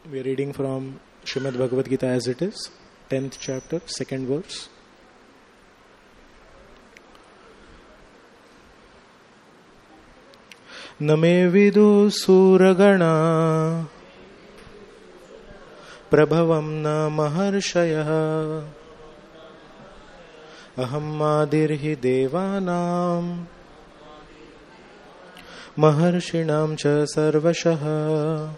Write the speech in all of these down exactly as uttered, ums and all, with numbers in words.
We are reading from Srimad Bhagavad Gita as it is, tenth chapter, second verse. Name vidu suragana prabhavam na maharshaya aham madirhi devanam maharshinam cha sarvashah.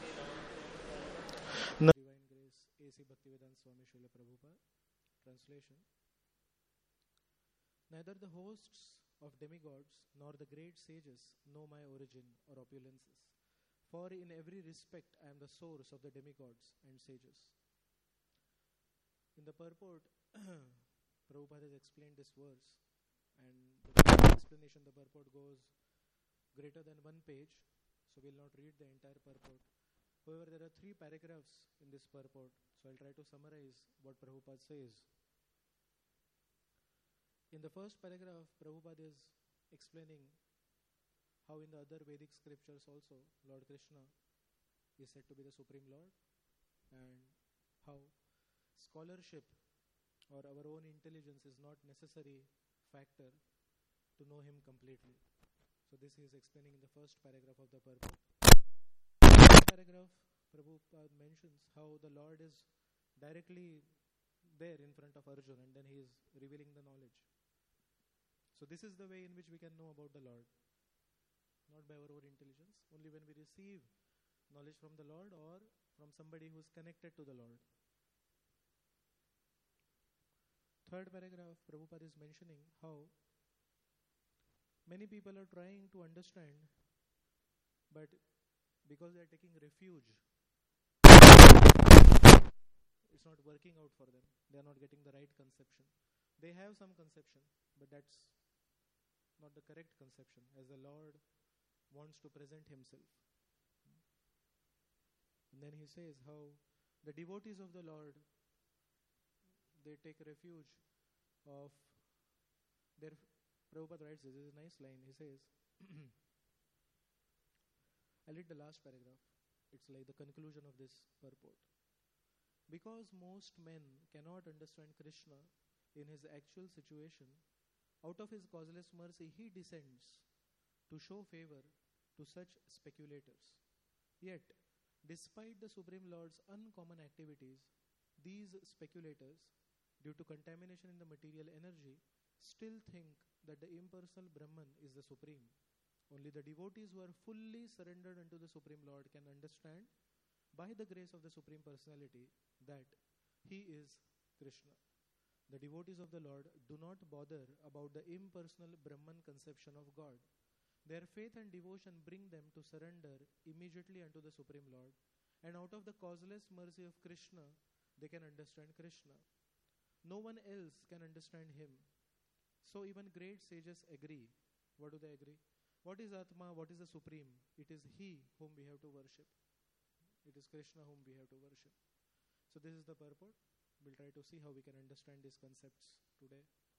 Translation. Neither the hosts of demigods nor the great sages know my origin or opulences, for in every respect I am the source of the demigods and sages. In the purport, Prabhupada has explained this verse, and the explanation, the purport goes greater than one page, so we will not read the entire purport. However, there are three paragraphs in this purport, so I'll try to summarize what Prabhupada says. In the first paragraph, Prabhupada is explaining how in the other Vedic scriptures also Lord Krishna is said to be the Supreme Lord, and how scholarship or our own intelligence is not necessary factor to know him completely. So this he is explaining in the first paragraph of the purport. Paragraph, Prabhupada mentions how the Lord is directly there in front of Arjuna, and then he is revealing the knowledge. So this is the way in which we can know about the Lord, not by our own intelligence, only when we receive knowledge from the Lord or from somebody who is connected to the Lord. Third paragraph, Prabhupada is mentioning how many people are trying to understand, but because they are taking refuge, it's not working out for them. They are not getting the right conception. They have some conception, but that's not the correct conception as the Lord wants to present himself. And then he says how the devotees of the Lord, they take refuge of their... Prabhupada writes this, this is a nice line. He says, I'll read the last paragraph. It's like the conclusion of this purport. Because most men cannot understand Krishna in his actual situation, out of his causeless mercy, he descends to show favor to such speculators. Yet, despite the Supreme Lord's uncommon activities, these speculators, due to contamination in the material energy, still think that the impersonal Brahman is the Supreme. Only the devotees who are fully surrendered unto the Supreme Lord can understand, by the grace of the Supreme Personality, that he is Krishna. The devotees of the Lord do not bother about the impersonal Brahman conception of God. Their faith and devotion bring them to surrender immediately unto the Supreme Lord, and out of the causeless mercy of Krishna, they can understand Krishna. No one else can understand him. So even great sages agree. What do they agree? What is Atma? What is the Supreme? It is he whom we have to worship. It is Krishna whom we have to worship. So this is the purport. We'll try to see how we can understand these concepts today.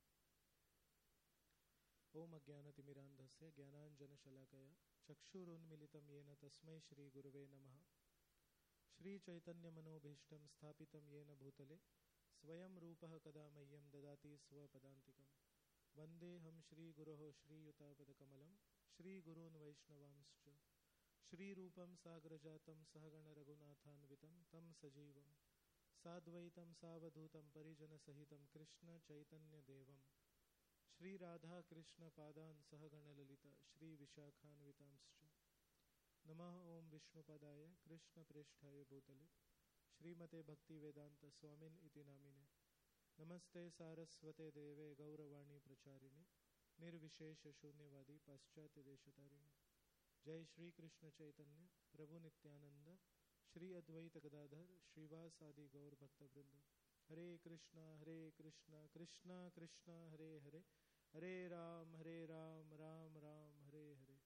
Om Ajnanatimirandhasya Jnananjana Shalakaya Chakshurunmilitam Yena Tasmai Shri Guruve Namaha Shri Chaitanya Manobhishtam Sthapitam Yena Bhutale Swayam Rupaha Kadamayyam Dadati Swapadantikam Vandeham Shri Guroho Shri Yutapada Kamalam Shri Gurun Vaishnavamscha Shri Rupam Sagrajatam Sahagana Raghunathanvitam Tam Sajivam Sadvaitam Savadhutam Parijana Sahitam Krishna Chaitanya Devam Shri Radha Krishna Padan Sahagana Lalita Shri Vishakhanvitamscha Namah Om Vishnupadaya Krishna Preshthaya Bhutale Shrimate Bhakti Vedanta Swamin Iti Namine Namaste Saraswate Deve Gauravani Pracharine Nirvishesha Shunyavadi Paschatya Deshatarini Jai Shri Krishna Chaitanya Prabhu Nityananda Shri Advaita Gadadhar Shrivasadi Gaur Bhakta Vrinda Hare Krishna Hare Krishna Krishna Krishna Hare Hare Hare Ram Hare Ram Ram Ram Hare Hare.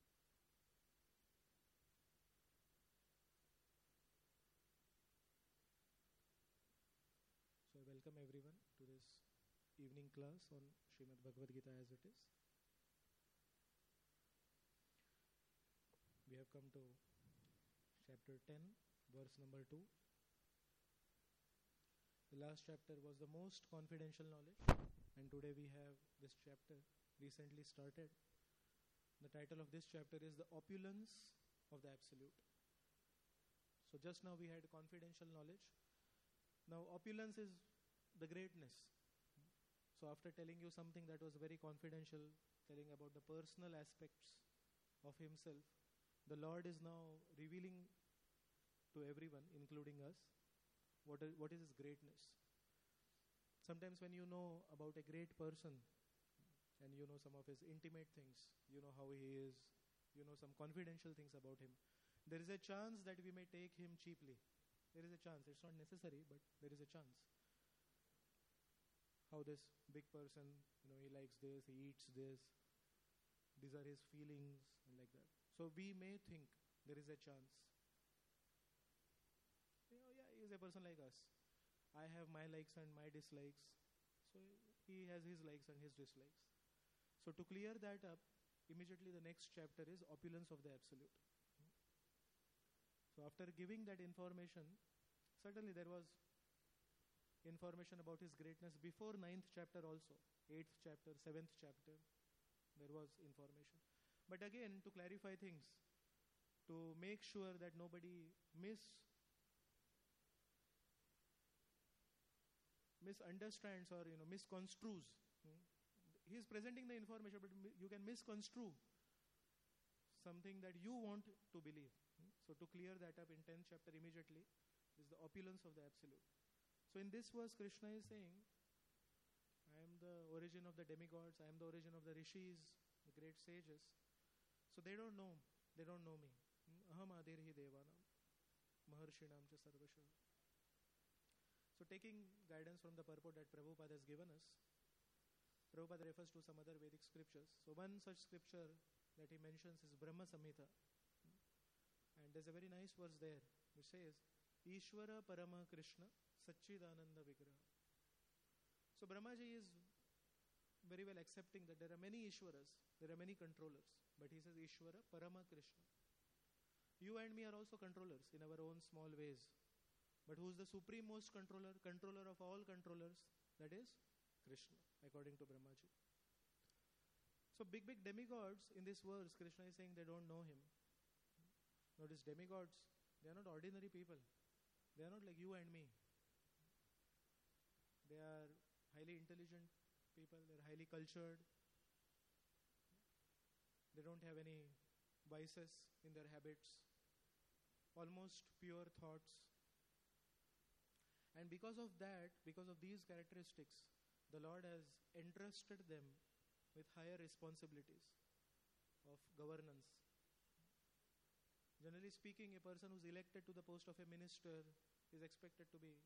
So I welcome everyone to this evening class on Srimad Bhagavad Gita as it is. We have come to chapter ten verse number two. The last chapter was the most confidential knowledge, and today we have this chapter recently started. The title of this chapter is The Opulence of the Absolute. So just now we had confidential knowledge. Now opulence is the greatness. So after telling you something that was very confidential, telling about the personal aspects of himself, the Lord is now revealing to everyone, including us, what is, what is his greatness. Sometimes when you know about a great person, and you know some of his intimate things, you know how he is, you know some confidential things about him, there is a chance that we may take him cheaply. There is a chance. It's not necessary, but there is a chance. How this big person, you know, he likes this, he eats this, these are his feelings, and like that. So we may think there is a chance. You know, yeah, he is a person like us. I have my likes and my dislikes. So he has his likes and his dislikes. So to clear that up, immediately the next chapter is Opulence of the Absolute. So after giving that information, certainly there was information about his greatness before ninth chapter also, eighth chapter, seventh chapter, there was information. But again, to clarify things, to make sure that nobody miss misunderstands or you know misconstrues. Hmm? He is presenting the information, but mi- you can misconstrue something that you want to believe. Hmm? So to clear that up in tenth chapter immediately is the opulence of the absolute. So in this verse, Krishna is saying, I am the origin of the demigods, I am the origin of the rishis, the great sages. So they don't know, they don't know me. Aham adirhi devanam, maharshinam cha sarvasha. So taking guidance from the purport that Prabhupada has given us, Prabhupada refers to some other Vedic scriptures. So one such scripture that he mentions is Brahma Samhita. And there's a very nice verse there which says, Ishvara Parama Krishna Satchidananda Vigraha. So Brahmaji is very well accepting that there are many Ishwaras, there are many controllers. But he says Ishvara Parama Krishna. You and me are also controllers in our own small ways. But who is the supreme most controller, controller of all controllers? That is Krishna, according to Brahmaji. So big, big demigods in this verse, Krishna is saying they don't know him. Notice demigods, they are not ordinary people. They are not like you and me. They are highly intelligent people, they are highly cultured. They don't have any vices in their habits. Almost pure thoughts. And because of that, because of these characteristics, the Lord has entrusted them with higher responsibilities of governance. Generally speaking, a person who's elected to the post of a minister is expected to be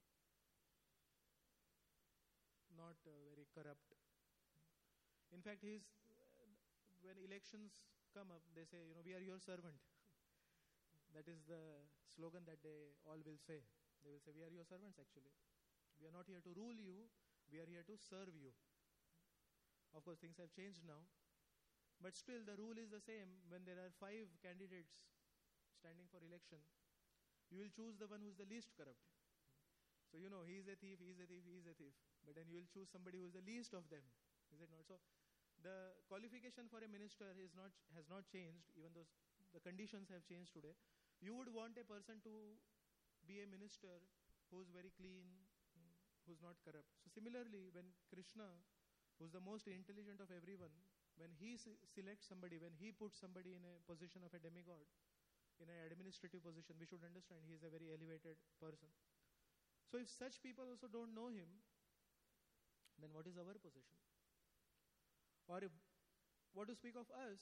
not uh, very corrupt. In fact, he's, uh, when elections come up, they say, you know, we are your servant. That is the slogan that they all will say. They will say, we are your servants actually. We are not here to rule you, we are here to serve you. Of course, things have changed now. But still, the rule is the same. When there are five candidates standing for election, you will choose the one who is the least corrupt. So, you know, he is a thief, he is a thief, he is a thief. But then you will choose somebody who is the least of them. Is it not? So, the qualification for a minister is not has not changed, even though the conditions have changed today. You would want a person to be a minister who is very clean, who is not corrupt. So similarly, when Krishna, who is the most intelligent of everyone, when he se- selects somebody, when he puts somebody in a position of a demigod, in an administrative position, we should understand he is a very elevated person. So if such people also don't know him, then what is our position? Or if, what to speak of us,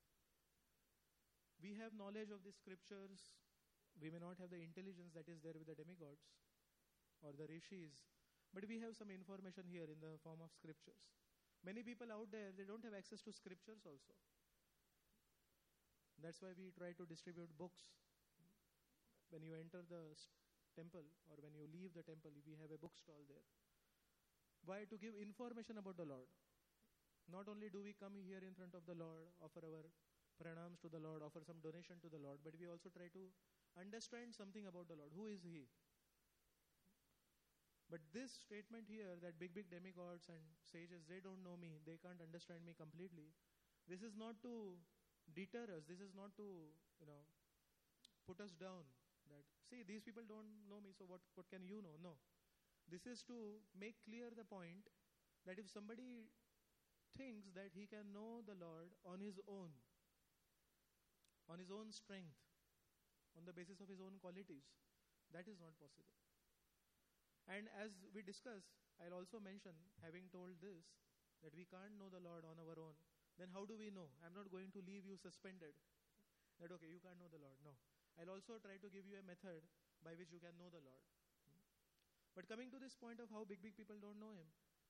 we have knowledge of the scriptures. We may not have the intelligence that is there with the demigods or the rishis, but we have some information here in the form of scriptures. Many people out there, they don't have access to scriptures also. That's why we try to distribute books. When you enter the temple or when you leave the temple, we have a bookstall there. Why? To give information about the Lord. Not only do we come here in front of the Lord, offer our pranams to the Lord, offer some donation to the Lord, but we also try to understand something about the Lord. Who is He? But this statement here, that big, big demigods and sages, they don't know me, they can't understand me completely. This is not to deter us. This is not to, you know, put us down. That, see, these people don't know me, so what, what can you know? No. This is to make clear the point that if somebody thinks that he can know the Lord on his own, on his own strength, on the basis of his own qualities, that is not possible. And as we discuss, I'll also mention, having told this, that we can't know the Lord on our own, then how do we know? I'm not going to leave you suspended. That, okay, you can't know the Lord. No. I'll also try to give you a method by which you can know the Lord. But coming to this point of how big, big people don't know Him,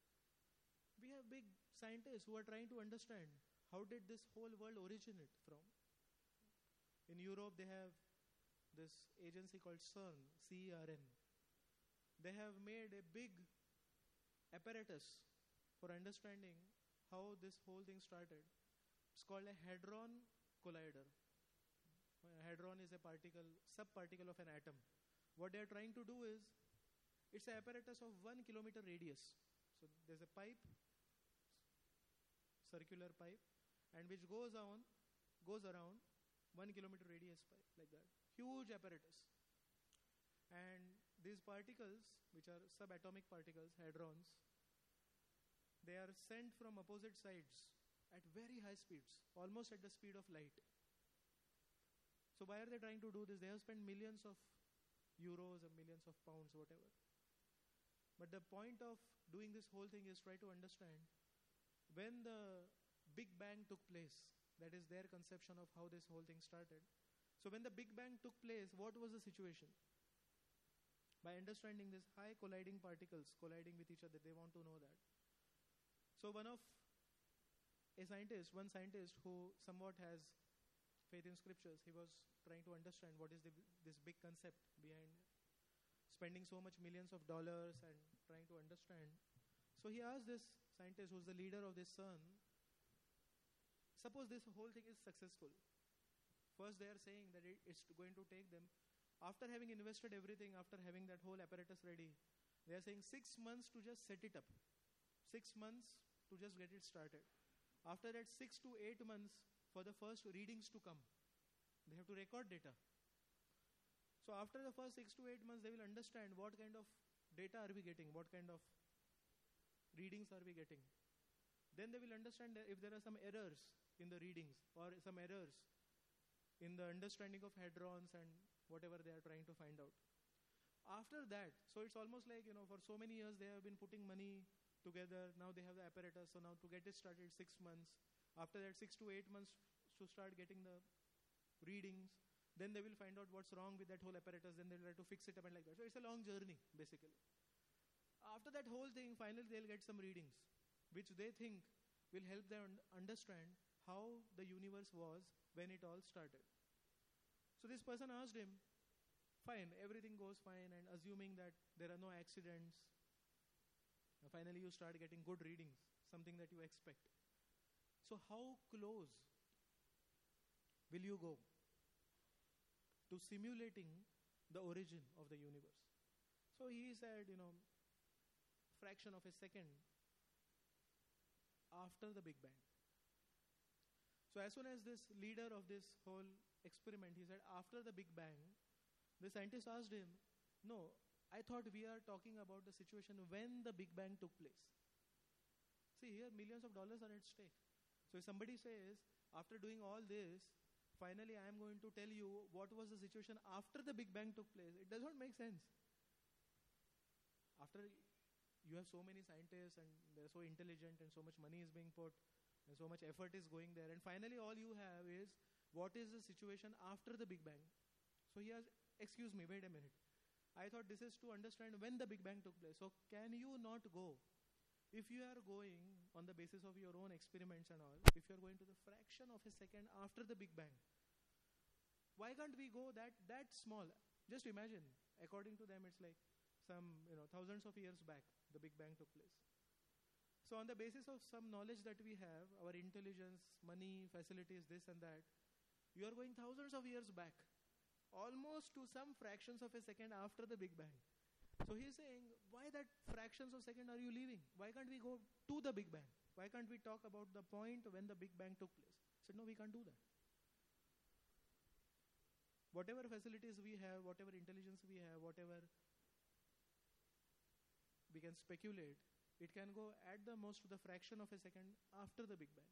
we have big scientists who are trying to understand how did this whole world originate from. In Europe, they have this agency called CERN, C E R N. They have made a big apparatus for understanding how this whole thing started. It's called a hadron collider. A hadron is a particle, subparticle of an atom. What they are trying to do is, it's an apparatus of one kilometer radius. So there's a pipe, circular pipe, and which goes on, goes around one kilometer radius pipe, like that. Huge apparatus. And these particles, which are subatomic particles, hadrons, they are sent from opposite sides at very high speeds, almost at the speed of light. So why are they trying to do this? They have spent millions of euros or millions of pounds, whatever. But the point of doing this whole thing is try to understand when the Big Bang took place, that is their conception of how this whole thing started. So when the Big Bang took place, what was the situation? By understanding these high colliding particles colliding with each other, they want to know that. So one of a scientist, one scientist who somewhat has faith in scriptures, he was trying to understand what is the, this big concept behind spending so much millions of dollars and trying to understand. So he asked this scientist who's the leader of this CERN, suppose this whole thing is successful. First they are saying that it, it's going to take them, after having invested everything, after having that whole apparatus ready, they are saying six months to just set it up. Six months to just get it started. After that, six to eight months for the first readings to come. They have to record data. So after the first six to eight months, they will understand what kind of data are we getting, what kind of readings are we getting. Then they will understand that if there are some errors in the readings or some errors in the understanding of hadrons and whatever they are trying to find out. After that, so it's almost like, you know, for so many years they have been putting money together. Now they have the apparatus. So now to get it started, six months. After that, six to eight months to start getting the readings. Then they will find out what's wrong with that whole apparatus. Then they'll try to fix it up and like that. So it's a long journey, basically. After that whole thing, finally they'll get some readings, which they think will help them understand how the universe was when it all started. So this person asked him, fine, everything goes fine, and assuming that there are no accidents, finally you start getting good readings, something that you expect. So how close will you go to simulating the origin of the universe? So he said, you know, fraction of a second after the Big Bang. So as soon as this leader of this whole experiment, he said, after the Big Bang, the scientist asked him, no, I thought we are talking about the situation when the Big Bang took place. See, here millions of dollars are at stake. So if somebody says, after doing all this, finally I am going to tell you what was the situation after the Big Bang took place, it does not make sense. After you have so many scientists and they're so intelligent and so much money is being put and so much effort is going there, and finally all you have is what is the situation after the Big Bang. So he has, excuse me, wait a minute. I thought this is to understand when the Big Bang took place. So can you not go? If you are going on the basis of your own experiments and all, if you are going to the fraction of a second after the Big Bang, why can't we go that, that small? Just imagine, according to them, it's like some, you know, thousands of years back, the Big Bang took place. So on the basis of some knowledge that we have, our intelligence, money, facilities, this and that, you are going thousands of years back, almost to some fractions of a second after the Big Bang. So he's saying, why that fractions of second are you leaving? Why can't we go to the Big Bang? Why can't we talk about the point when the Big Bang took place? I said, no, we can't do that. Whatever facilities we have, whatever intelligence we have, whatever we can speculate, it can go at the most to the fraction of a second after the Big Bang.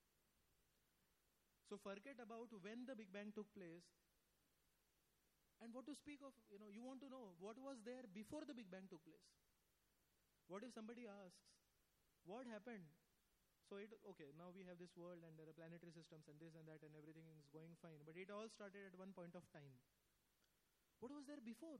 So forget about when the Big Bang took place. And what to speak of, you know, you want to know what was there before the Big Bang took place. What if somebody asks, what happened? So it, okay, now we have this world and there are planetary systems and this and that and everything is going fine. But it all started at one point of time. What was there before?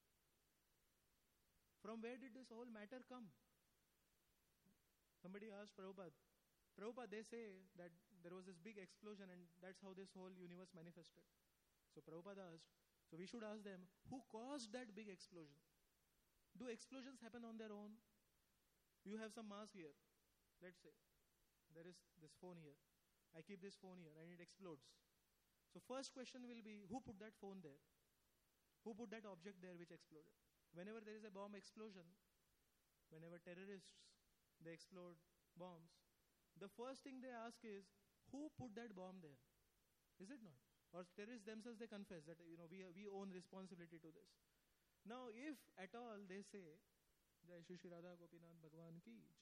From where did this whole matter come? Somebody asked Prabhupada. Prabhupada, they say that there was this big explosion and that's how this whole universe manifested. So Prabhupada asked, so we should ask them, who caused that big explosion? Do explosions happen on their own? You have some mass here, let's say. There is this phone here. I keep this phone here and it explodes. So first question will be, who put that phone there? Who put that object there which exploded? Whenever there is a bomb explosion, whenever terrorists, they explode bombs, the first thing they ask is, who put that bomb there? Is it not? Or terrorists themselves, they confess that, you know, we, we own responsibility to this. Now, if at all they say, Jai Shri Shri Radha Gopinath Bhagwan ki jai.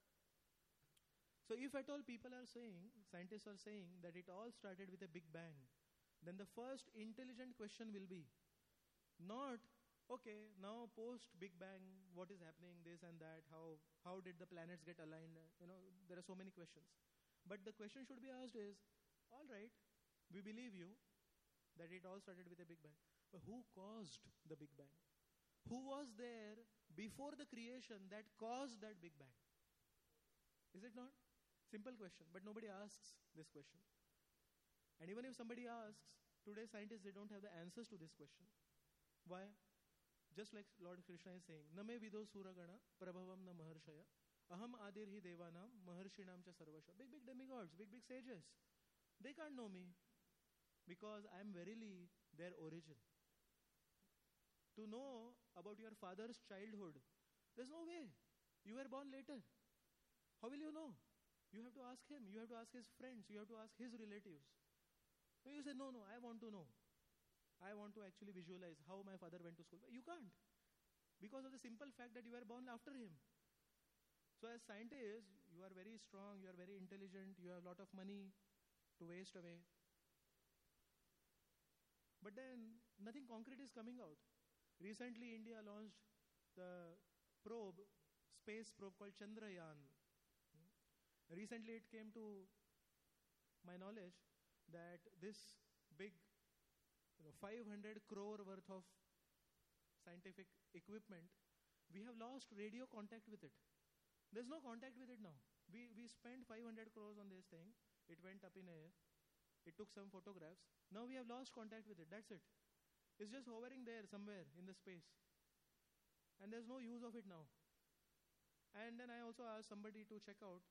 So if at all people are saying, scientists are saying that it all started with a Big Bang, then the first intelligent question will be, not, okay, now post Big Bang, what is happening, this and that, how, how did the planets get aligned, you know, there are so many questions. But the question should be asked is, all right, we believe you that it all started with a Big Bang. But who caused the Big Bang? Who was there before the creation that caused that Big Bang? Is it not? Simple question, but nobody asks this question. And even if somebody asks, today scientists, they don't have the answers to this question. Why? Just like Lord Krishna is saying, Name vido suragana prabhavam na maharshaya aham adirhi devanam maharshinam cha sarvasha. Big, big demigods, big, big sages. They can't know me because I am verily their origin. To know about your father's childhood, there's no way. You were born later. How will you know? You have to ask him. You have to ask his friends. You have to ask his relatives. So you say, no, no, I want to know. I want to actually visualize how my father went to school. But you can't. Because of the simple fact that you were born after him. So as scientists, you are very strong, you are very intelligent, you have a lot of money to waste away. But then nothing concrete is coming out. Recently, India launched the probe, space probe called Chandrayaan. Recently, it came to my knowledge that this big, you know, five hundred crore worth of scientific equipment, we have lost radio contact with it. There's no contact with it now. We, we spent five hundred crores on this thing. It went up in air. It took some photographs. Now we have lost contact with it. That's it. It's just hovering there somewhere in the space. And there's no use of it now. And then I also asked somebody to check out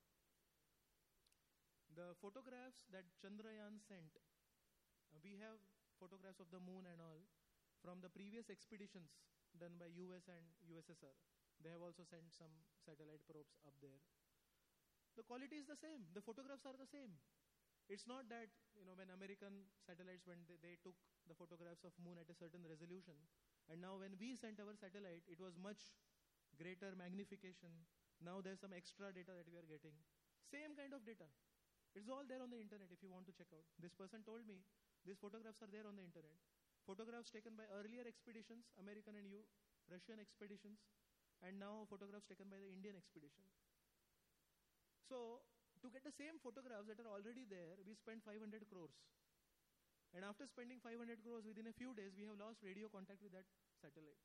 the photographs that Chandrayaan sent. Uh, we have photographs of the moon and all from the previous expeditions done by U S and U S S R. They have also sent some satellite probes up there. The quality is the same. The photographs are the same. It's not that, you know, when American satellites, when they, they took the photographs of moon at a certain resolution, and now when we sent our satellite, it was much greater magnification. Now there's some extra data that we are getting. Same kind of data. It's all there on the internet if you want to check out. This person told me these photographs are there on the internet. Photographs taken by earlier expeditions, American and U, Russian expeditions, and now photographs taken by the Indian expedition. So, to get the same photographs that are already there, we spent five hundred crores. And after spending five hundred crores, within a few days, we have lost radio contact with that satellite.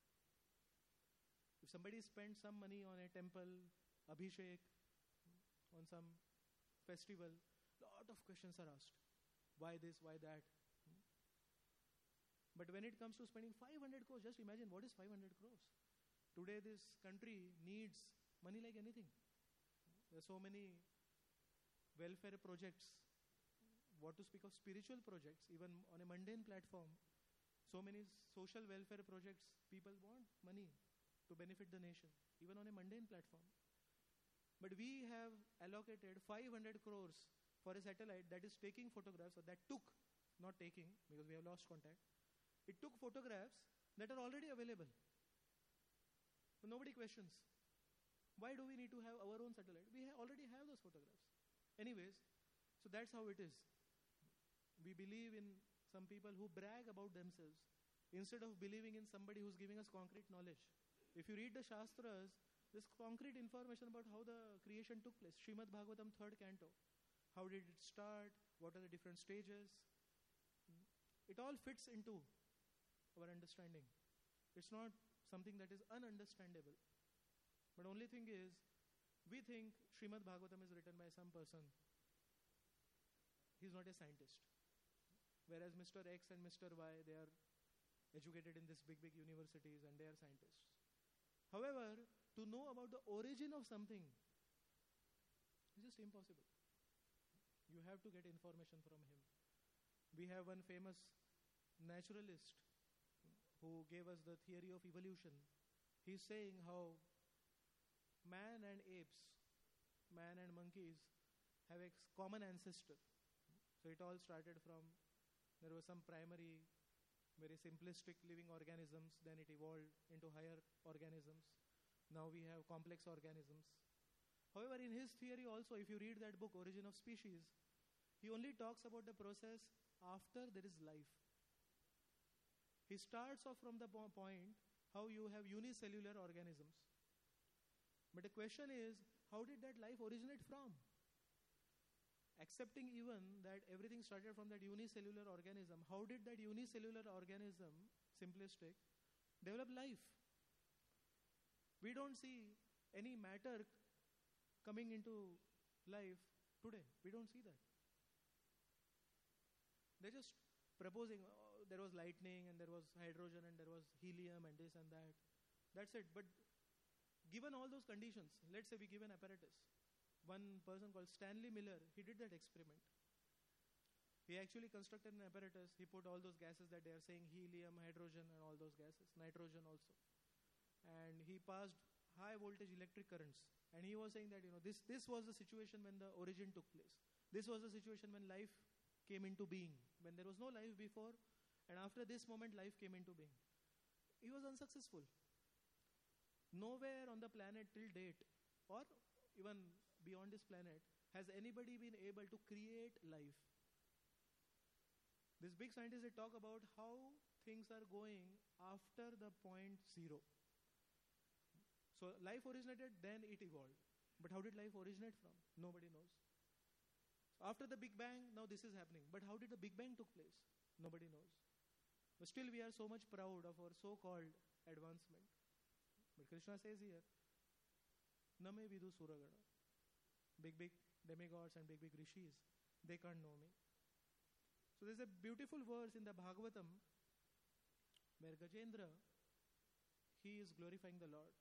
If somebody spent some money on a temple, Abhishek, on some festival, lot of questions are asked. Why this, why that? Hmm? But when it comes to spending five hundred crores, just imagine what is five hundred crores. Today this country needs money like anything. There are so many welfare projects, what to speak of spiritual projects, even on a mundane platform. So many social welfare projects, people want money to benefit the nation, even on a mundane platform. But we have allocated five hundred crores for a satellite that is taking photographs, or that took, not taking, because we have lost contact. It took photographs that are already available. But nobody questions. Why do we need to have our own satellite? We ha- already have those photographs. Anyways, so that's how it is. We believe in some people who brag about themselves instead of believing in somebody who's giving us concrete knowledge. If you read the Shastras, there's concrete information about how the creation took place. Srimad Bhagavatam, third canto. How did it start? What are the different stages? It all fits into our understanding. It's not something that is ununderstandable. But only thing is, we think Srimad Bhagavatam is written by some person. He's not a scientist. Whereas Mister X and Mister Y, they are educated in these big, big universities and they are scientists. However, to know about the origin of something is just impossible. You have to get information from him. We have one famous naturalist who gave us the theory of evolution. He's saying how man and apes, man and monkeys have a common ancestor. So it all started from, there was some primary, very simplistic living organisms, then it evolved into higher organisms. Now we have complex organisms. However, in his theory also, if you read that book, Origin of Species, he only talks about the process after there is life. He starts off from the po- point how you have unicellular organisms. But the question is, how did that life originate from? Accepting even that everything started from that unicellular organism, how did that unicellular organism, simplistic, develop life? We don't see any matter coming into life today. We don't see that. They're just proposing, oh, there was lightning and there was hydrogen and there was helium and this and that. That's it. But given all those conditions, let's say we give an apparatus. One person called Stanley Miller, he did that experiment. He actually constructed an apparatus. He put all those gases that they are saying, helium, hydrogen and all those gases, nitrogen also. And he passed high voltage electric currents. And he was saying that, you know, this, this was the situation when the origin took place. This was the situation when life came into being. When there was no life before, and after this moment, life came into being. He was unsuccessful. Nowhere on the planet till date, or even beyond this planet, has anybody been able to create life. These big scientists, they talk about how things are going after the point zero. So life originated, then it evolved. But how did life originate from? Nobody knows. After the Big Bang, now this is happening. But how did the Big Bang took place? Nobody knows. But still we are so much proud of our so-called advancement. But Krishna says here, Name vidu suragana. Big, big demigods and big, big rishis, they can't know me. So there's a beautiful verse in the Bhagavatam where Gajendra, he is glorifying the Lord.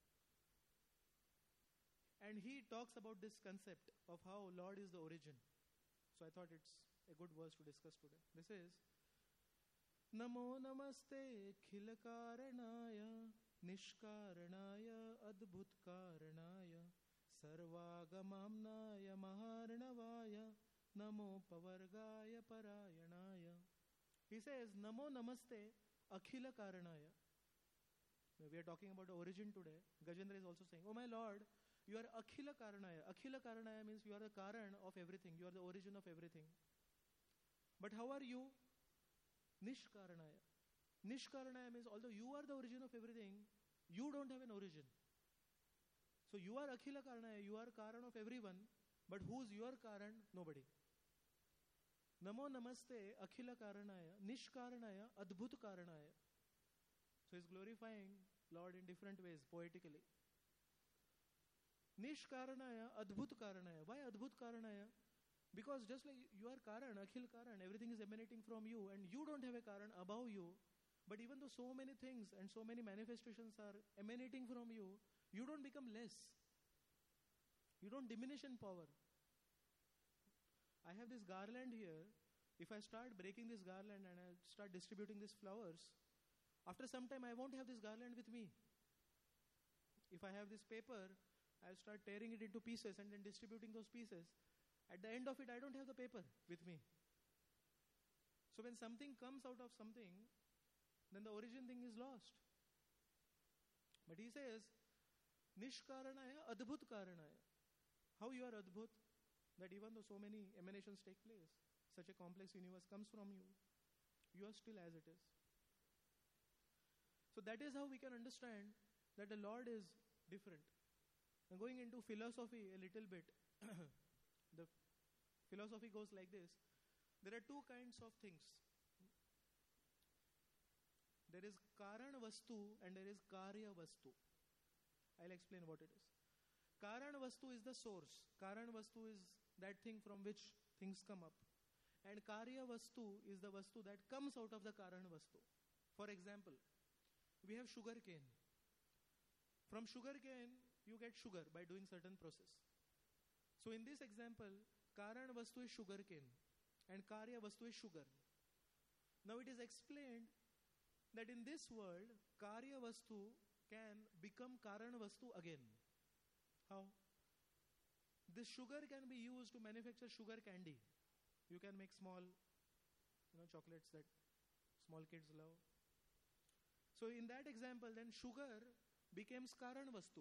And he talks about this concept of how Lord is the origin. So I thought it's a good verse to discuss today. This is Namo namaste khilkaranaya nishkaranaya adbhutkaranaya sarvagamamnaya maharnavaya namo pavargaya parayanaya. He says Namo namaste akhila karanaya. We are talking about the origin today. Gajendra is also saying, oh my Lord, you are Akhila Karanaya. Akhila Karanaya means you are the Karan of everything. You are the origin of everything. But how are you? Nishkaranaya. Nishkaranaya means although you are the origin of everything, you don't have an origin. So you are Akhila Karanaya. You are Karan of everyone. But who's your Karan? Nobody. Namo Namaste Akhila Karanaya. Nishkaranaya Adbhut Karanaya. So he's glorifying Lord in different ways, poetically. Nishkaranaya, Adbhut Karanaya. Why Adbhut Karanaya? Because just like you are Karan, Akhil Karan, everything is emanating from you and you don't have a Karan above you. But even though so many things and so many manifestations are emanating from you, you don't become less. You don't diminish in power. I have this garland here. If I start breaking this garland and I start distributing these flowers, after some time I won't have this garland with me. If I have this paper, I'll start tearing it into pieces and then distributing those pieces. At the end of it, I don't have the paper with me. So when something comes out of something, then the origin thing is lost. But he says, Nishkaranaya Adbhut Karanaya. How you are Adbhut? That even though so many emanations take place, such a complex universe comes from you, you are still as it is. So that is how we can understand that the Lord is different. And going into philosophy a little bit, the philosophy goes like this. There are two kinds of things. There is Karan Vastu and there is Karya Vastu. I'll explain what it is. Karan Vastu is the source. Karan Vastu is that thing from which things come up. And Karya Vastu is the Vastu that comes out of the Karan Vastu. For example, we have sugar cane. From sugar cane, you get sugar by doing certain process. So in this example, Karan Vastu is sugar cane and Karya Vastu is sugar. Now it is explained that in this world, Karya Vastu can become Karan Vastu again. How? This sugar can be used to manufacture sugar candy. You can make small, you know, chocolates that small kids love. So in that example, then sugar becomes Karan Vastu.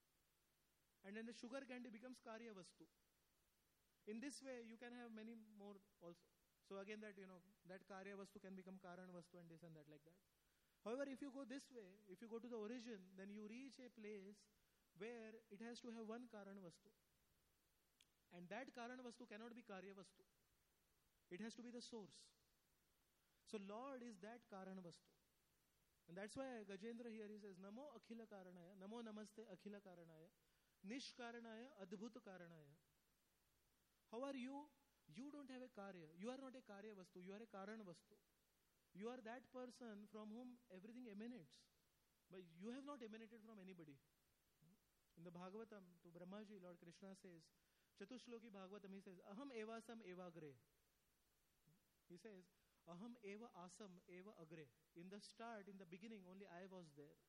And then the sugar candy becomes Karya Vastu. In this way, you can have many more also. So again that, you know, that Karya Vastu can become Karan Vastu and this and that like that. However, if you go this way, if you go to the origin, then you reach a place where it has to have one Karan Vastu. And that Karan Vastu cannot be Karya Vastu. It has to be the source. So Lord is that Karan Vastu. And that's why Gajendra here he says, Namo Akhila Karanaya, Namo Namaste Akhila Karanaya, Nishkaranaya Adbhuta Karanaya. How are you? You don't have a Karya. You are not a Karya Vastu. You are a Karan Vastu. You are that person from whom everything emanates. But you have not emanated from anybody. In the Bhagavatam, to Brahmaji, Lord Krishna says, Chatushloki Bhagavatam, he says, Aham evasam evagre. He says, Aham eva asam eva agre. In the start, in the beginning, only I was there.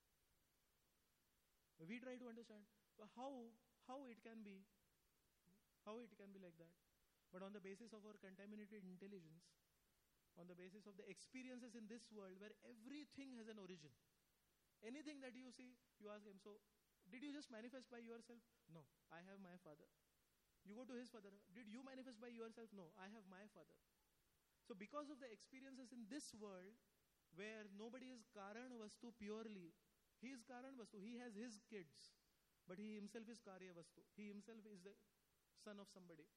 We try to understand how, how it can be, how it can be like that. But on the basis of our contaminated intelligence, on the basis of the experiences in this world where everything has an origin. Anything that you see, you ask him, so did you just manifest by yourself? No, I have my father. You go to his father, did you manifest by yourself? No, I have my father. So because of the experiences in this world where nobody is Karan Vastu purely, he is Karan Vastu, he has his kids, but he himself is Karya Vastu. He himself is the son of somebody.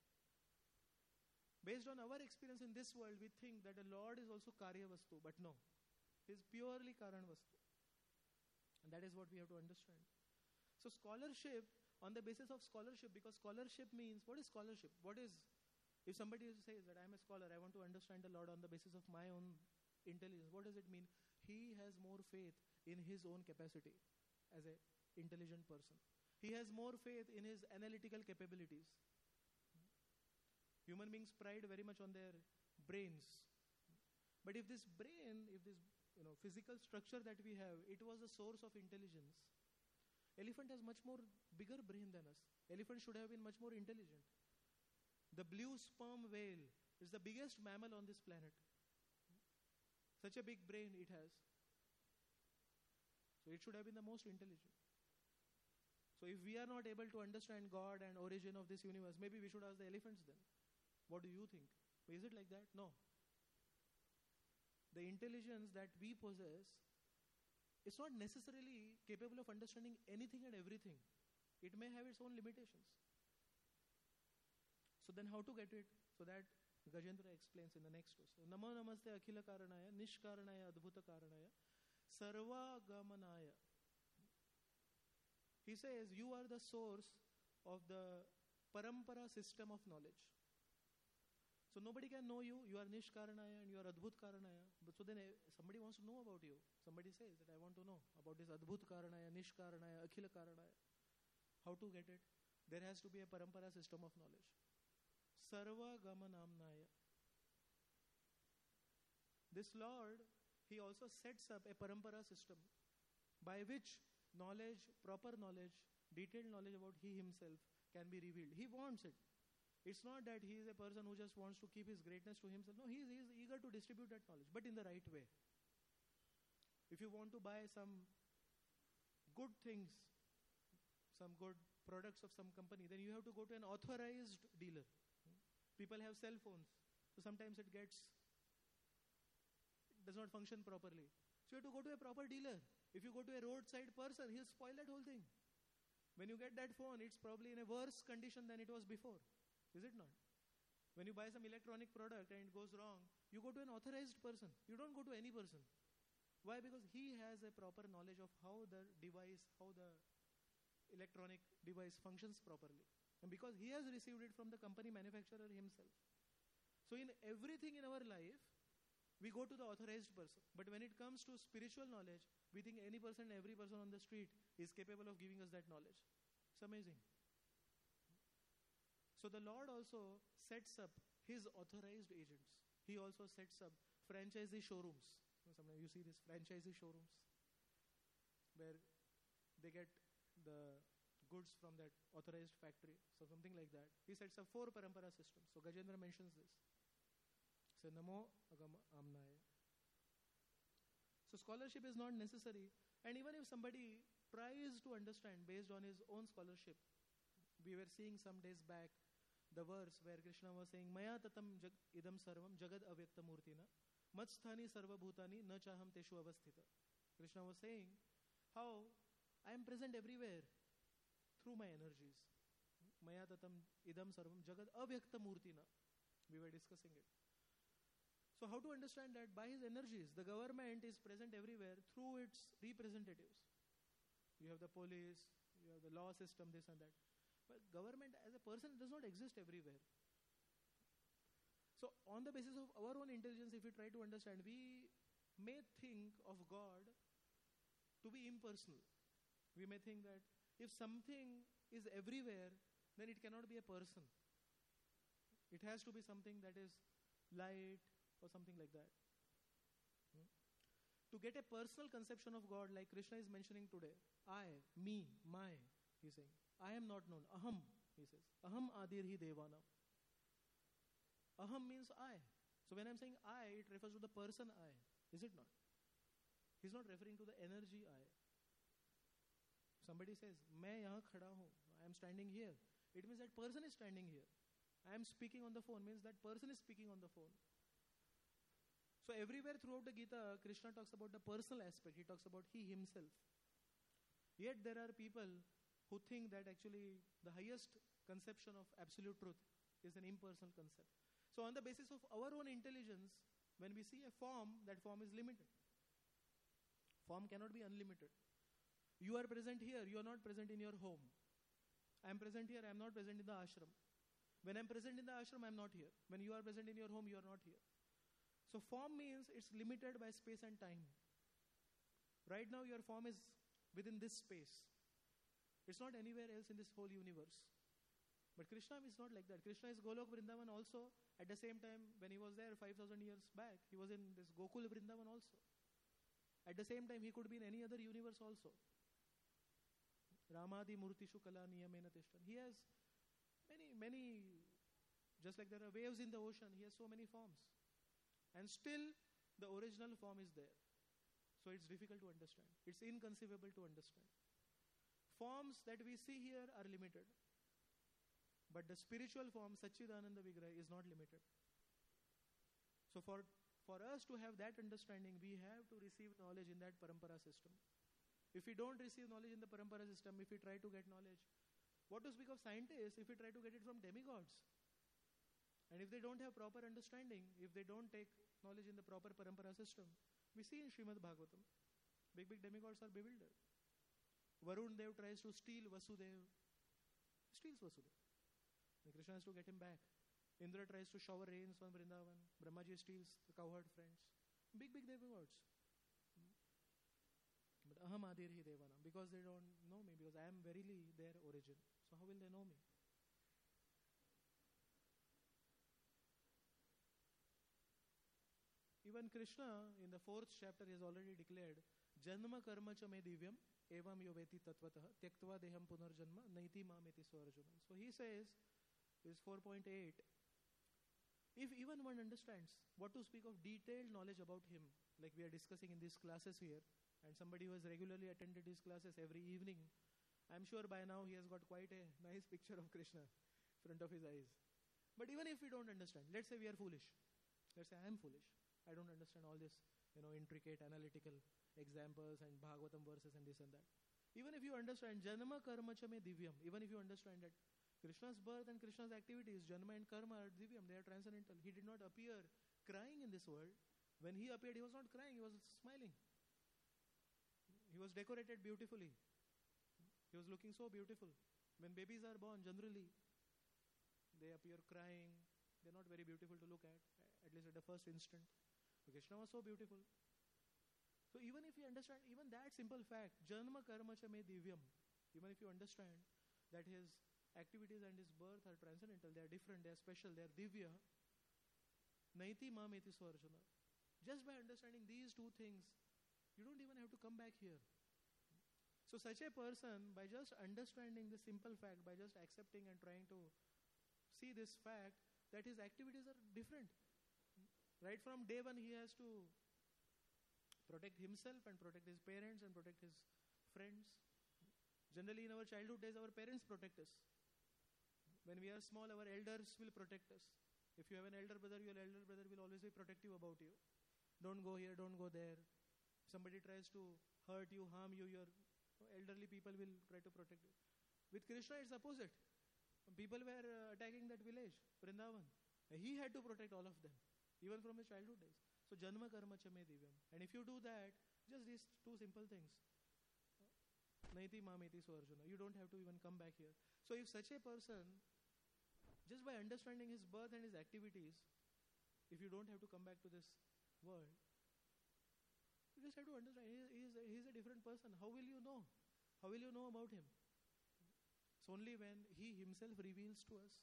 Based on our experience in this world, we think that the Lord is also Karya Vastu, but no. He is purely Karan Vastu. And that is what we have to understand. So scholarship, on the basis of scholarship, because scholarship means, what is scholarship? What is, if somebody says that I am a scholar, I want to understand the Lord on the basis of my own intelligence, what does it mean? He has more faith in his own capacity as an intelligent person. He has more faith in his analytical capabilities. Human beings pride very much on their brains. But if this brain, if this you know, physical structure that we have, it was a source of intelligence, elephant has much more bigger brain than us. Elephant should have been much more intelligent. The blue sperm whale is the biggest mammal on this planet. Such a big brain it has. So it should have been the most intelligent. So if we are not able to understand God and origin of this universe, maybe we should ask the elephants then. What do you think? Is it like that? No. The intelligence that we possess is not necessarily capable of understanding anything and everything. It may have its own limitations. So then how to get it? So that Gajendra explains in the next verse. Namo namaste akhila karanaya, nishkaranaya, adbhuta karanaya, sarva gamanaya. He says, you are the source of the parampara system of knowledge. So nobody can know you, you are Nishkaranaya and you are Adbhut Karanaya. But so then uh, somebody wants to know about you. Somebody says that I want to know about this Adbhut Karanaya, Nishkaranaya, Akhila Karanaya. How to get it? there has to be a parampara system of knowledge. Sarva Gamanamnaya. This Lord, he also sets up a parampara system by which knowledge, proper knowledge, detailed knowledge about he himself can be revealed. He wants it. It's not that he is a person who just wants to keep his greatness to himself. No, he is, he is eager to distribute that knowledge, but in the right way. If you want to buy some good things, some good products of some company, then you have to go to an authorized dealer. People have cell phones, so sometimes it gets, it does not function properly. So you have to go to a proper dealer. If you go to a roadside person, he'll spoil that whole thing. When you get that phone, it's probably in a worse condition than it was before. Is it not? When you buy some electronic product and it goes wrong, you go to an authorized person. You don't go to any person. Why? Because he has a proper knowledge of how the device, how the electronic device functions properly. And because he has received it from the company manufacturer himself. So in everything in our life, we go to the authorized person. But when it comes to spiritual knowledge, we think any person, every person on the street is capable of giving us that knowledge. It's amazing. So the Lord also sets up his authorized agents. He also sets up franchisee showrooms. Sometimes you see these franchisee showrooms where they get the goods from that authorized factory. So something like that. He sets up four parampara systems. So Gajendra mentions this. So Namo Agama Amnaya. So scholarship is not necessary. And even if somebody tries to understand based on his own scholarship, we were seeing some days back the verse where Krishna was saying, Maya tatam jag idam sarvam jagad avyakta murtina matsthani sarva bhutani na chaham teshu avasthita. Krishna was saying how I am present everywhere through my energies. Maya tatam idam sarvam jagad avyakta murtina. We were discussing it. So how to understand that? By his energies. The government is present everywhere through its representatives. You have the police, you have the law system, this and that. But government as a person does not exist everywhere. So on the basis of our own intelligence, if we try to understand, we may think of God to be impersonal. We may think that if something is everywhere, then it cannot be a person. It has to be something that is light or something like that. Hmm? To get a personal conception of God, like Krishna is mentioning today, I, me, my, he's saying, I am not known. Aham, he says. Aham adirhi devanam. Aham means I. So when I'm saying I, it refers to the person I. Is it not? He's not referring to the energy I. Somebody says, Main yahan khada hu. I am standing here. It means that person is standing here. I am speaking on the phone means that person is speaking on the phone. So everywhere throughout the Gita, Krishna talks about the personal aspect. He talks about he himself. Yet there are people who think that actually the highest conception of absolute truth is an impersonal concept. So on the basis of our own intelligence, when we see a form, that form is limited. Form cannot be unlimited. You are present here, you are not present in your home. I am present here, I am not present in the ashram. When I am present in the ashram, I am not here. When you are present in your home, you are not here. So form means it's limited by space and time. Right now your form is within this space. It's not anywhere else in this whole universe. But Krishna is not like that. Krishna is Golok Vrindavan also. At the same time, when he was there five thousand years back, he was in this Gokul Vrindavan also. At the same time, he could be in any other universe also. Ramadi Murtishu Kala Niyamena Tishtan. He has many, many, just like there are waves in the ocean, he has so many forms. And still, the original form is there. So it's difficult to understand. It's inconceivable to understand. Forms that we see here are limited. But the spiritual form, Satchidananda Vigraha, is not limited. So for, for us to have that understanding, we have to receive knowledge in that parampara system. If we don't receive knowledge in the parampara system, if we try to get knowledge, what to speak of scientists if we try to get it from demigods? And if they don't have proper understanding, if they don't take knowledge in the proper parampara system, we see in Srimad Bhagavatam, big, big demigods are bewildered. Varun Dev tries to steal Vasudev. He steals Vasudev. And Krishna has to get him back. Indra tries to shower rains on Vrindavan. Brahmaji steals the cowherd friends. Big, big demigods. But Aham Adirhi Devana, because they don't know me, because I am verily their origin. So how will they know me? Even Krishna in the fourth chapter has already declared, Janma karma cha me divyam evam yoveti tatvatah tyaktva deham punarjanma naiti mameti swarjuna. So he says, is four point eight, if even one understands what to speak of detailed knowledge about him, like we are discussing in these classes here, and somebody who has regularly attended these classes every evening, I'm sure by now he has got quite a nice picture of Krishna in front of his eyes. But even if we don't understand, let's say we are foolish. Let's say I am foolish. I don't understand all this, you know, intricate analytical examples and Bhagavatam verses and this and that. Even if you understand Janma karma cha me divyam, even if you understand that Krishna's birth and Krishna's activities, Janma and Karma are divyam, they are transcendental. He did not appear crying in this world. When he appeared, he was not crying, he was smiling. He was decorated beautifully. He was looking so beautiful. When babies are born, generally, they appear crying. They're not very beautiful to look at, at least at the first instant. Krishna was so beautiful. So even if you understand, even that simple fact, Janma karma cha me divyam, even if you understand that his activities and his birth are transcendental, they are different, they are special, they are divya, naiti mameti swarjuna. Just by understanding these two things, you don't even have to come back here. So such a person, by just understanding the simple fact, by just accepting and trying to see this fact, that his activities are different. Right from day one, he has to protect himself and protect his parents and protect his friends. Generally, in our childhood days, our parents protect us. When we are small, our elders will protect us. If you have an elder brother, your elder brother will always be protective about you. Don't go here, don't go there. If somebody tries to hurt you, harm you, your elderly people will try to protect you. With Krishna, it's opposite. People were uh, attacking that village, Vrindavan. He had to protect all of them, even from his childhood days. So, Janma karma cha me divyam. And if you do that, just these two simple things. Naiti mameti swarjuna. You don't have to even come back here. So, if such a person, just by understanding his birth and his activities, if you don't have to come back to this world, you just have to understand he is, he is, a, he is a different person. How will you know? How will you know about him? It's only when he himself reveals to us,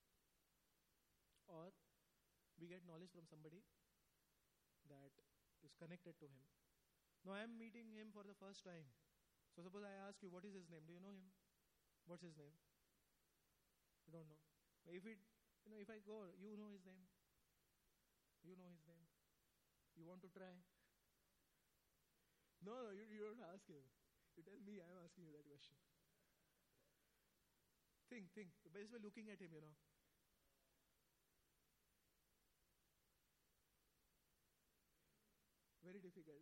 or we get knowledge from somebody that is connected to him. Now I am meeting him for the first time. So suppose I ask you, what is his name? Do you know him? What's his name? You don't know. If it, you know, if I go, you know his name. You know his name. You want to try? No, no, you, you don't ask him. You tell me, I am asking you that question. Think, think. Best by looking at him, you know. Very difficult.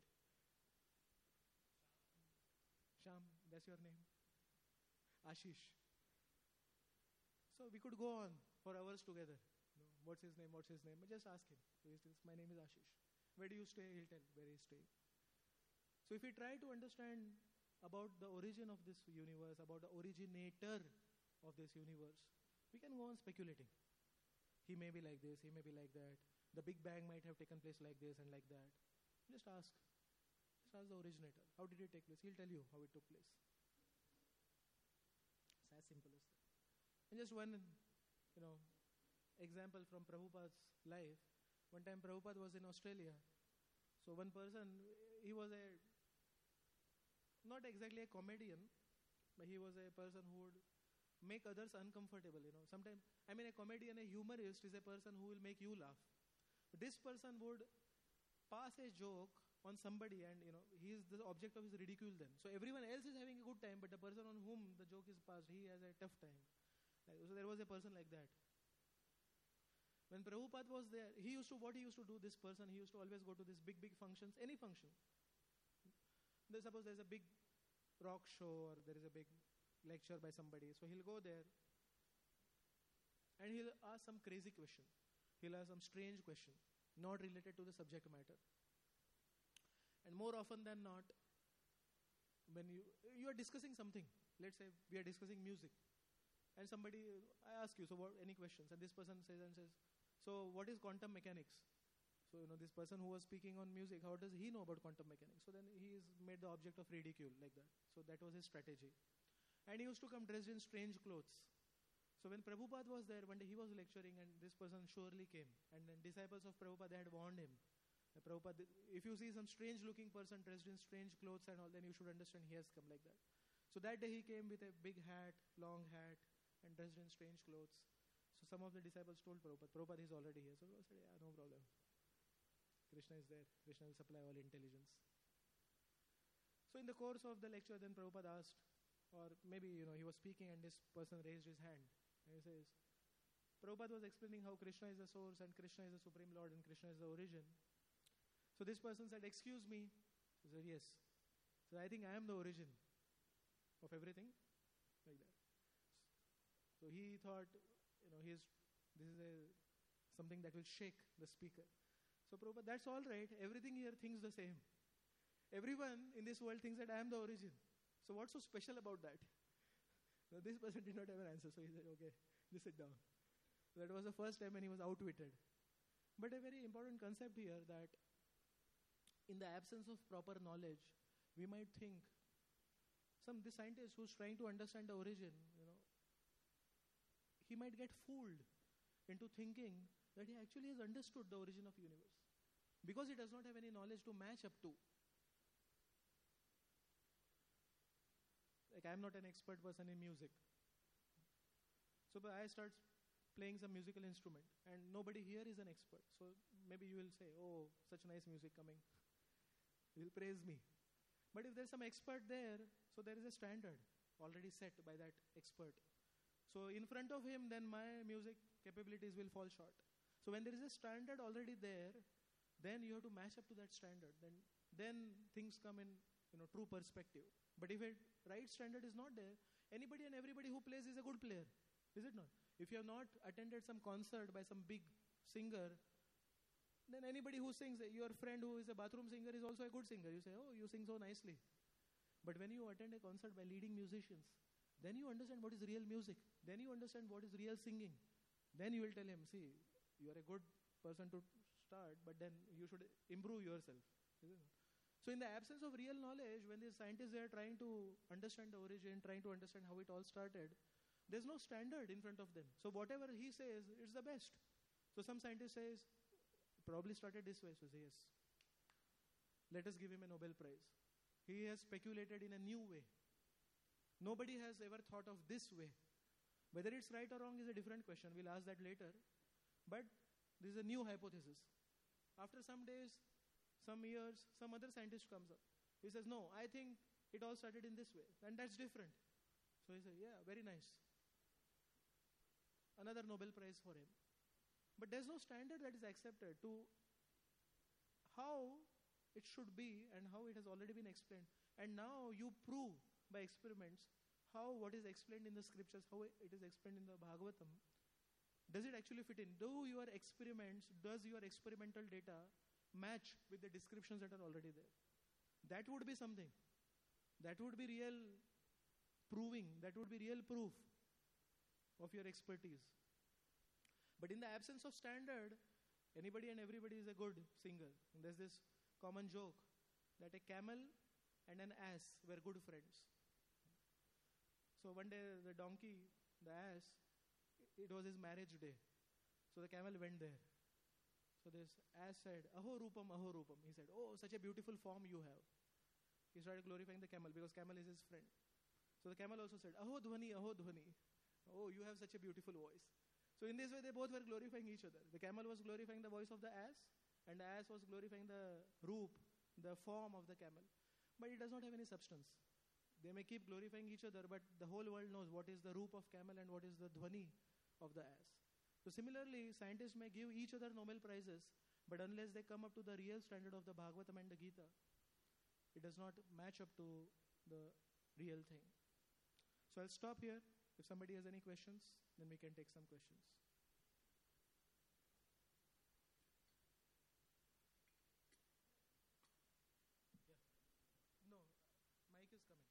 Sham, that's your name. Ashish. So we could go on for hours together. No, what's his name? What's his name? But just ask him. My name is Ashish. Where do you stay? He'll tell where he's staying. So if we try to understand about the origin of this universe, about the originator of this universe, we can go on speculating. He may be like this, he may be like that. The Big Bang might have taken place like this and like that. Just ask. Just ask the originator. How did it take place? He'll tell you how it took place. It's as simple as that. And just one, you know, example from Prabhupada's life. One time Prabhupada was in Australia. So one person, he was a, not exactly a comedian, but he was a person who would make others uncomfortable, you know. Sometimes, I mean, a comedian, a humorist is a person who will make you laugh. But this person would pass a joke on somebody and, you know, he is the object of his ridicule then. So everyone else is having a good time, but the person on whom the joke is passed, he has a tough time. Like, so there was a person like that. When Prabhupada was there, he used to, what he used to do, this person, he used to always go to these big, big functions, any function. There, suppose there's a big rock show or there is a big lecture by somebody. So he'll go there and he'll ask some crazy question. He'll ask some strange question, not related to the subject matter. And more often than not, when you, you are discussing something, let's say we are discussing music, and somebody, I ask you, so what, any questions? And this person says and says, so what is quantum mechanics? So, you know, this person who was speaking on music, how does he know about quantum mechanics? So then he is made the object of ridicule like that. So that was his strategy. And he used to come dressed in strange clothes. So when Prabhupada was there, one day he was lecturing and this person surely came. And then disciples of Prabhupada, they had warned him. Prabhupada, if you see some strange looking person dressed in strange clothes and all, then you should understand he has come like that. So that day he came with a big hat, long hat, and dressed in strange clothes. So some of the disciples told Prabhupada, Prabhupada is already here. So Prabhupada said, yeah, no problem. Krishna is there. Krishna will supply all intelligence. So in the course of the lecture, then Prabhupada asked, or maybe, you know, he was speaking and this person raised his hand. And he says, Prabhupada was explaining how Krishna is the source and Krishna is the Supreme Lord and Krishna is the origin. So this person said, excuse me. He said, yes. So I think I am the origin of everything. Like that. So he thought, you know, he's, this is a, something that will shake the speaker. So Prabhupada, that's all right. Everything here thinks the same. Everyone in this world thinks that I am the origin. So what's so special about that? Now this person did not have an answer. So he said, okay, just sit down. So that was the first time when he was outwitted. But a very important concept here that in the absence of proper knowledge, we might think some this scientist who's trying to understand the origin, you know, he might get fooled into thinking that he actually has understood the origin of universe because he does not have any knowledge to match up to. Like I'm not an expert person in music. So but I start playing some musical instrument and nobody here is an expert. So maybe you will say, oh, such nice music coming. You will praise me. But if there's some expert there, so there is a standard already set by that expert. So in front of him, then my music capabilities will fall short. So when there is a standard already there, then you have to match up to that standard. Then, then things come in, you know, true perspective. But if a right standard is not there, anybody and everybody who plays is a good player, is it not? If you have not attended some concert by some big singer, then anybody who sings, your friend who is a bathroom singer is also a good singer. You say, oh, you sing so nicely. But when you attend a concert by leading musicians, then you understand what is real music. Then you understand what is real singing. Then you will tell him, see, you are a good person to start, but then you should improve yourself. So in the absence of real knowledge, when the scientists are trying to understand the origin, trying to understand how it all started, there's no standard in front of them. So whatever he says, it's the best. So some scientist says, probably started this way. So say, yes, let us give him a Nobel Prize. He has speculated in a new way. Nobody has ever thought of this way. Whether it's right or wrong is a different question. We'll ask that later. But this is a new hypothesis. After some days, some years, some other scientist comes up. He says, no, I think it all started in this way. And that's different. So he says, yeah, very nice. Another Nobel Prize for him. But there's no standard that is accepted to how it should be and how it has already been explained. And now you prove by experiments how what is explained in the scriptures, how it is explained in the Bhagavatam, does it actually fit in? Do your experiments, does your experimental data match with the descriptions that are already there? That would be something. That would be real proving, that would be real proof of your expertise. But in the absence of standard, anybody and everybody is a good singer. And there's this common joke that a camel and an ass were good friends. So one day the donkey, the ass, it was his marriage day. So the camel went there. So this ass said, Aho Rupam, Aho Rupam. He said, oh, such a beautiful form you have. He started glorifying the camel because camel is his friend. So the camel also said, Aho Dhwani, Aho Dhwani. Oh, you have such a beautiful voice. So in this way, they both were glorifying each other. The camel was glorifying the voice of the ass, and the ass was glorifying the roop, the form of the camel. But it does not have any substance. They may keep glorifying each other, but the whole world knows what is the roop of camel and what is the dhwani of the ass. So similarly, scientists may give each other Nobel Prizes, but unless they come up to the real standard of the Bhagavatam and the Gita, it does not match up to the real thing. So I'll stop here. If somebody has any questions, then we can take some questions. Yeah. No, mic is coming.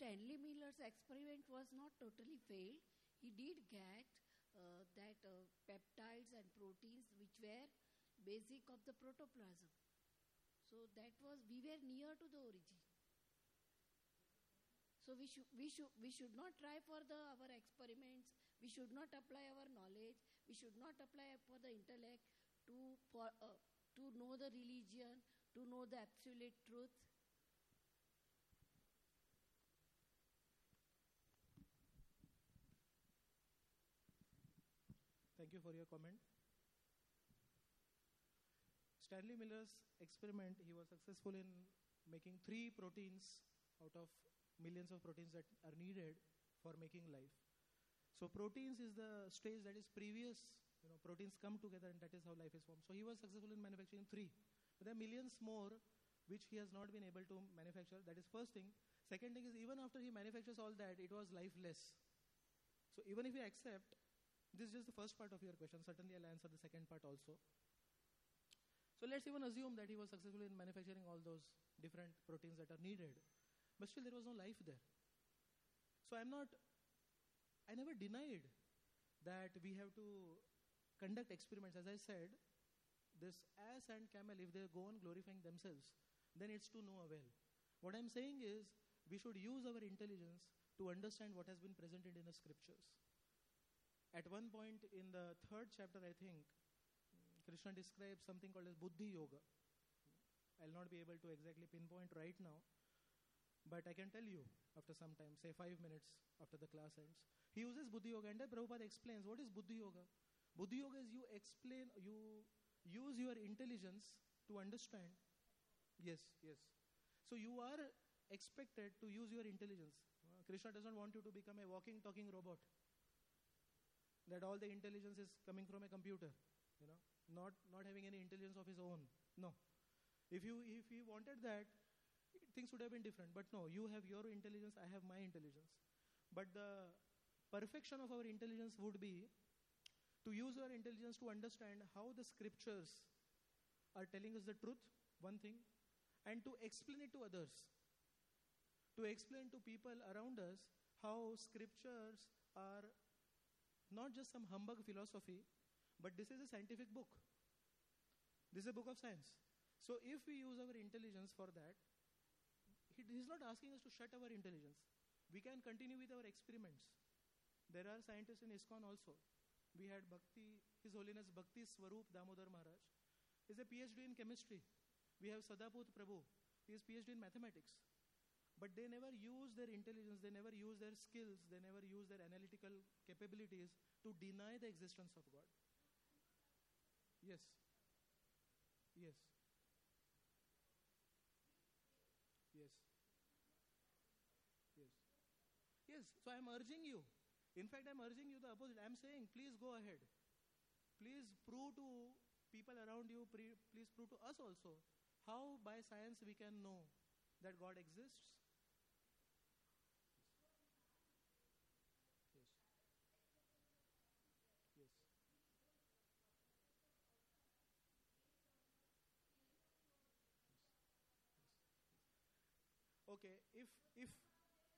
Stanley Miller's experiment was not totally failed. He did get uh, that uh, peptides and proteins which were basic of the protoplasm. So that was, we were near to the origin. So we should we should we should not try for the our experiments. We should not apply our knowledge. We should not apply for the intellect to for uh, to know the religion, to know the absolute truth. Thank you for your comment. Stanley Miller's experiment, he was successful in making three proteins out of millions of proteins that are needed for making life. So proteins is the stage that is previous, you know, proteins come together and that is how life is formed. So he was successful in manufacturing three. But there are millions more which he has not been able to manufacture. That is first thing. Second thing is, even after he manufactures all that, it was lifeless. So even if we accept, this is just the first part of your question. Certainly I'll answer the second part also. So let's even assume that he was successful in manufacturing all those different proteins that are needed. But still there was no life there. So I'm not, I never denied that we have to conduct experiments. As I said, this ass and camel, if they go on glorifying themselves, then it's to no avail. What I'm saying is, we should use our intelligence to understand what has been presented in the scriptures. At one point in the third chapter, I think, Krishna describes something called as Buddhi Yoga. I'll not be able to exactly pinpoint right now, but I can tell you after some time, say five minutes after the class ends. He uses Buddhi Yoga, and then Prabhupada explains what is Buddhi Yoga. Buddhi Yoga is you explain, you use your intelligence to understand. Yes, yes. So you are expected to use your intelligence. Uh, Krishna does not want you to become a walking, talking robot. That all the intelligence is coming from a computer, you know, not not having any intelligence of his own. No. If you if he wanted that, things would have been different. But no, you have your intelligence, I have my intelligence. But the perfection of our intelligence would be to use our intelligence to understand how the scriptures are telling us the truth, one thing, and to explain it to others. To explain to people around us how scriptures are not just some humbug philosophy, but this is a scientific book. This is a book of science. So if we use our intelligence for that, he is not asking us to shut our intelligence. We can continue with our experiments. There are scientists in ISKCON also. We had Bhakti, His Holiness Bhakti Swarup Damodar Maharaj. He is a PhD in chemistry. We have Sadaput Prabhu. He is PhD in mathematics. But they never use their intelligence, they never use their skills, they never use their analytical capabilities to deny the existence of God. Yes. Yes. Yes. Yes. Yes. So I'm urging you. In fact, I'm urging you the opposite. I'm saying, please go ahead. Please prove to people around you, pre- please prove to us also, how by science we can know that God exists. Yes. Yes. Okay, if if yes.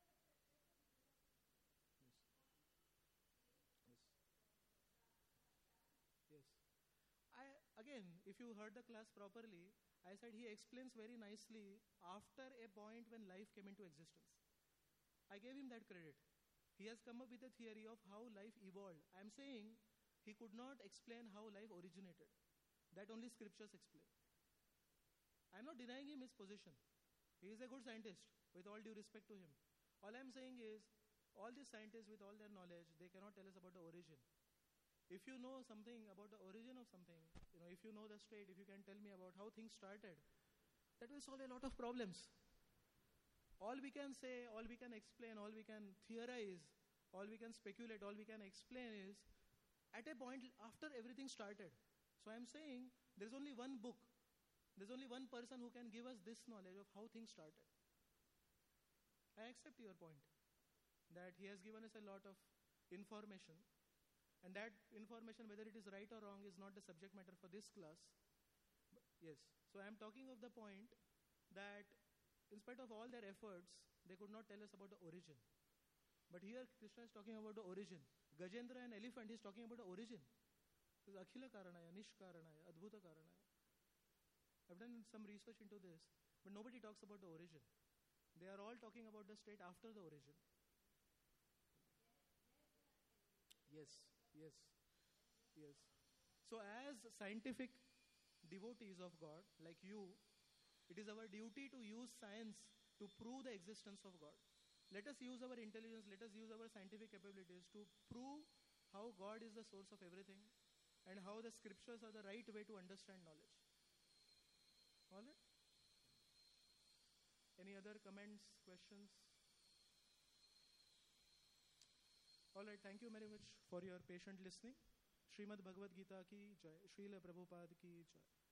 Yes. Yes. I again, if you heard the class properly, I said he explains very nicely after a point when life came into existence. I gave him that credit. He has come up with a theory of how life evolved. I am saying he could not explain how life originated. That only scriptures explain. I am not denying him his position. He is a good scientist, with all due respect to him. All I am saying is, all these scientists with all their knowledge, they cannot tell us about the origin. If you know something about the origin of something, you know, if you know the state, if you can tell me about how things started, that will solve a lot of problems. All we can say, all we can explain, all we can theorize, all we can speculate, all we can explain is at a point after everything started. So I'm saying there's only one book, there's only one person who can give us this knowledge of how things started. I accept your point that he has given us a lot of information, and that information, whether it is right or wrong, is not the subject matter for this class. But yes, so I am talking of the point that in spite of all their efforts, they could not tell us about the origin. But here Krishna is talking about the origin. Gajendra, an elephant, he is talking about the origin. This is Akhila Karanaya, Nishkaranaya, Adbhuta Karanaya. I've done some research into this, but nobody talks about the origin. They are all talking about the state after the origin. Yes, yes, yes. So as scientific devotees of God, like you, it is our duty to use science to prove the existence of God. Let us use our intelligence, let us use our scientific capabilities to prove how God is the source of everything and how the scriptures are the right way to understand knowledge. Alright? Any other comments, questions? Alright, thank you very much for your patient listening. Srimad Bhagavad Gita ki jai, Srila Prabhupada ki jai.